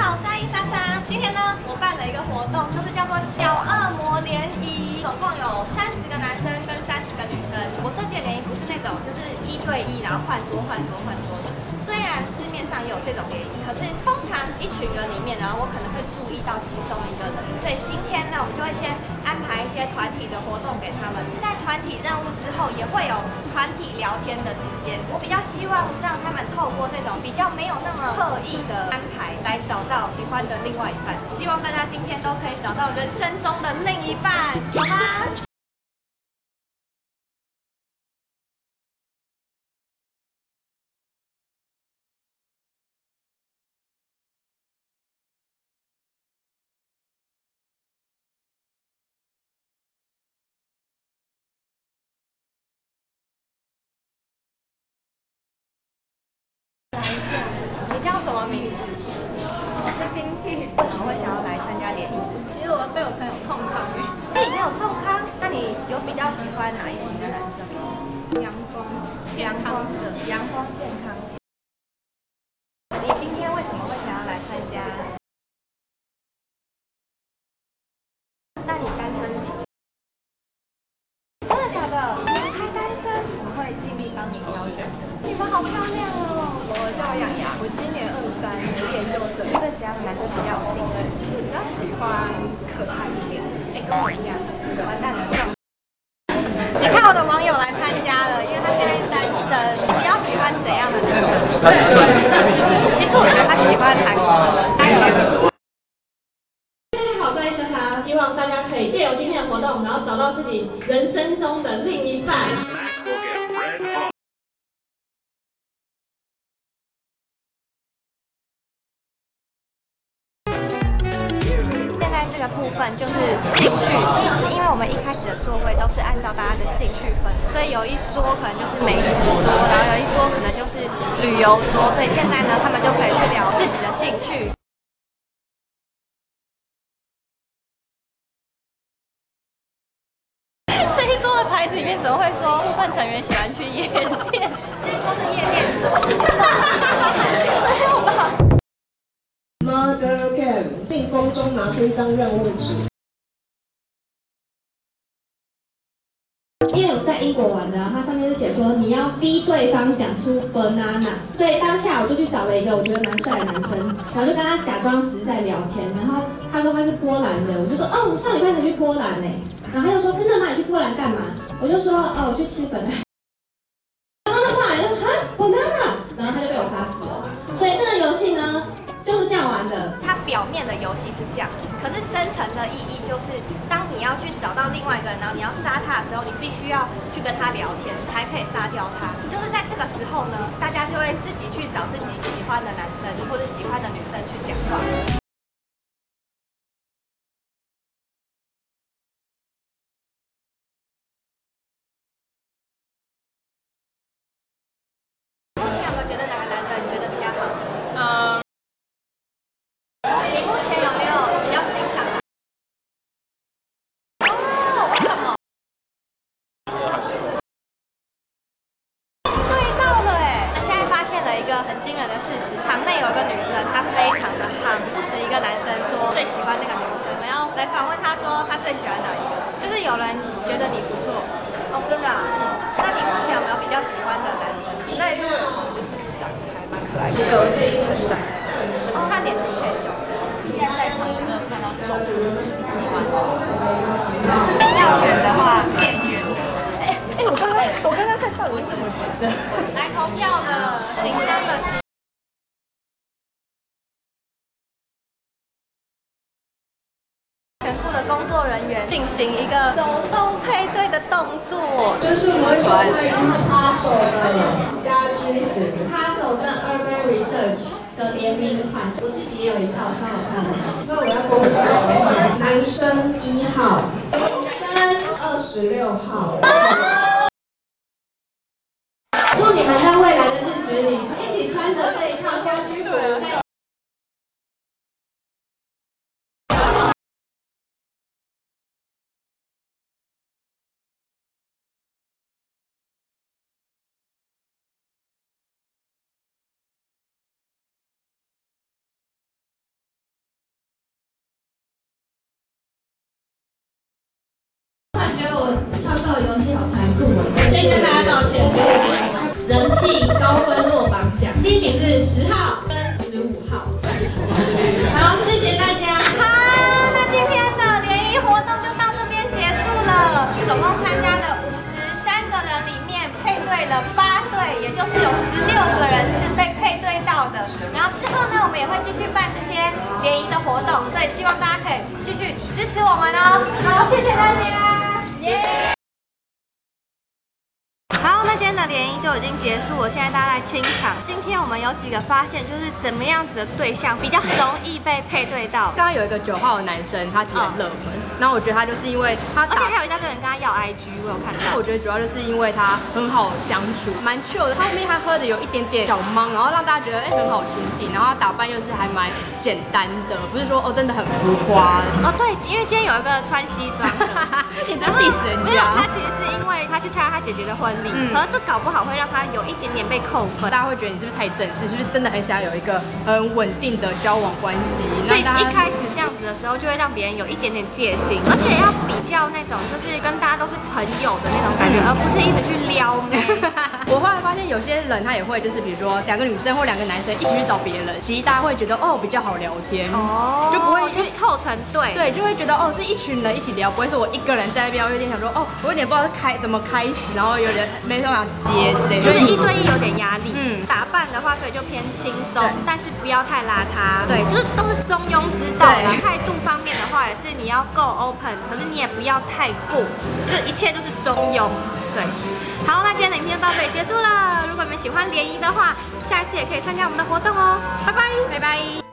好，我是阿伊莎莎。今天呢，我办了一个活动，就是叫做小恶魔联谊，总共有30个男生跟30个女生。我设计的联谊不是那种就是1对1，然后换桌的。虽然市面上也有这种联谊，可是通常一群人里面，然后我可能会注意到其中一个人，所以今天呢，我们就会先安排一些团体的活动给他们。在团体任务之后，也会有团体聊天的时间。我比较希望让他们透过这种比较没有那么刻意的安排，来找到喜欢的另外一半。希望大家今天都可以找到人生中的另一半，好吗？你叫什么名字？我是冰屁。为什么会想要来参加联谊？其实我被我朋友冲康诶。被你朋友冲康？那你有比较喜欢哪一型的男生吗？阳光健康型。你今天为什么会想要来参加？那你单身几年？真的假的？你才单身？我会尽力帮你挑选。你们好漂亮哦！我叫洋洋，我今年23，我是研究生。对怎样的男生比较有兴趣？是比较喜欢可爱一点。跟我一样。完蛋了。你看我的网友来参加了，因为他现在单身。你比较喜欢怎样的女生？其实我觉得他喜欢韩国的。加油！大家好，我是艾莎莎，希望大家可以借由今天的活动，然后找到自己人生中的另一半。现在这个部分就是兴趣题，因为我们一开始的座位都是按照大家的兴趣分，所以有一桌可能就是美食桌，然后有一桌可能就是旅游桌，所以现在呢，他们就可以去聊自己的兴趣。这一桌的牌子里面怎么会说部分成员喜欢去夜店？这一桌是夜店桌，没有吧 ？Mother Game 信封中拿出一张任务纸。因为我在英国玩的，它上面是写说你要逼对方讲出 banana， 所以当下我就去找了一个我觉得蛮帅的男生，然后就跟他假装只是在聊天，然后他说他是波兰的，我就说哦，我上礼拜才去波兰呢，然后他就说真的吗？你去波兰干嘛？我就说哦，我去吃粉。然后他后来就哈 banana， 然后他就被我杀死了。所以这个游戏呢就是这样玩的。它表面的游戏是这样，可是深层的意义就是，当你要去找到另外一个人，然后你要杀他的时候，你必须要去跟他聊天，才可以杀掉他。就是在这个时候呢，大家就会自己去找自己喜欢的男生或者喜欢的女生去讲话。目前有没有觉得哪个男的你觉得比较好？你目前有没有比较欣赏的？哦，为什么？对到了哎！那现在发现了一个很惊人的事实，场内有一个女生，她非常的夯，不止一个男生说最喜欢那个女生。我们要来访问她说她最喜欢哪一个？就是有人觉得你不错哦，真的啊？那你目前有没有比较喜欢的男生？那一种就是长得还蛮可爱的，个性成长。哦，他年纪可以小。现在在场有没有看到中你喜欢的？要选的话，店员。我刚刚看到底是什么角色？来投票了，紧张的是。全部的工作人员进行一个手动配对的动作。 这是我们首推哈手的家居服， 哈手跟 Urban Research 的联名款，我自己也有一套，超好看的。 那我要公开，男生1号，女生26号。 祝你们在未来的日子里一起穿着这一套家居服在。 名是10号跟15号。好，谢谢大家。 好，那今天的联谊活动就到这边结束了。总共参加的53个人里面，配对了8对，也就是有16个人是被配对到的。然后之后呢，我们也会继续办这些联谊的活动，所以希望大家可以继续支持我们哦。好，谢谢大家，耶！好，那今天的联谊就已经结束了，现在大家来清场。今天我们有几个发现，就是怎么样子的对象比较容易被配对到。 刚刚有一个9号的男生，他其实很热门，然后我觉得他就是因为他而且还有一大堆人跟他要 IG， 我有看到。 我觉得主要就是因为他很好相处，蛮 chill 的。他后面还喝的有一点点小茫，然后让大家觉得很好亲近，然后他打扮又是还蛮简单的，不是说真的很浮夸。 对，因为今天有一个穿西装的， 你在 diss 人没有， 家。 他其实是因为他去参加他姐姐的婚礼，可是这搞不好会让他有一点点被扣分。 大家会觉得你是不是太正式，是不是真的很想要有一个很稳定的交往关系？ 所以一开始这样子的时候，就会让别人有一点点戒心，而且要比较那种就是跟大家都是朋友的那种感觉，而不是一直去撩妹。 我后来发现有些人他也会就是比如说2个女生或2个男生一起去找别人，其实大家会觉得比较好聊天，就不会就凑成对， 对，就会觉得是一群人一起聊，不会是我一个人在那边，我有点想说我有点不知道怎么开始，然后有点没办法接之类的， 就是1对1有点压力。打扮的话，所以就偏轻松，但是不要太邋遢。对，就是都是中庸之道啦。态度方面的话，也是你要够 open， 可是你也不要太过，就一切都是中庸。对，好，那今天的影片就到这里结束了。如果你们喜欢联谊的话，下一次也可以参加我们的活动哦。拜拜， 拜拜。